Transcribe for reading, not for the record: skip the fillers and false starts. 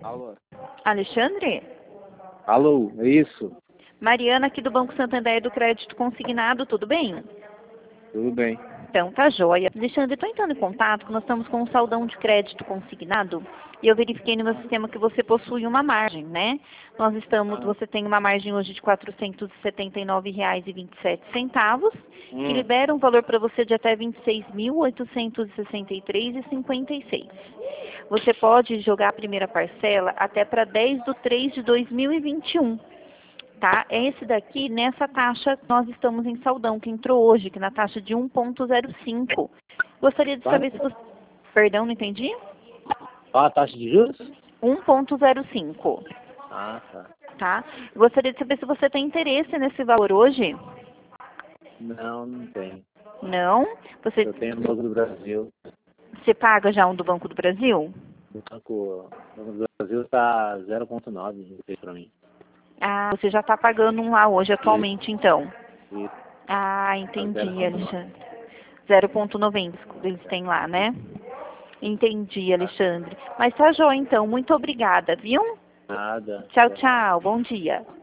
Alô? Alexandre? Alô, é isso? Mariana aqui do Banco Santander do Crédito Consignado, tudo bem? Tudo bem. Então, tá joia. Alexandre, estou entrando em contato, que nós estamos com um saldão de crédito consignado e eu verifiquei no meu sistema que você possui uma margem, né? Você tem uma margem hoje de R$ 479,27, que libera um valor para você de até R$ 26.863,56. Você pode jogar a primeira parcela até para 10/3/2021. Tá? Esse daqui, nessa taxa, nós estamos em saldão, que entrou hoje, que na taxa de 1,05. Gostaria de saber se você... Perdão, não entendi? Qual a taxa de juros? 1,05. Ah, tá. Tá? Gostaria de saber se você tem interesse nesse valor hoje. Não, não tem. Não? Eu tenho no Banco do Brasil. Você paga já um do Banco do Brasil? O Banco do Brasil tá 0,9, fez pra mim. Ah, você já está pagando um lá hoje, atualmente, então. Isso. Ah, entendi, Alexandre. 0,90 eles têm lá, né? Entendi, Alexandre. Mas tá joia, então. Muito obrigada, viu? Nada. Tchau, tchau. Bom dia.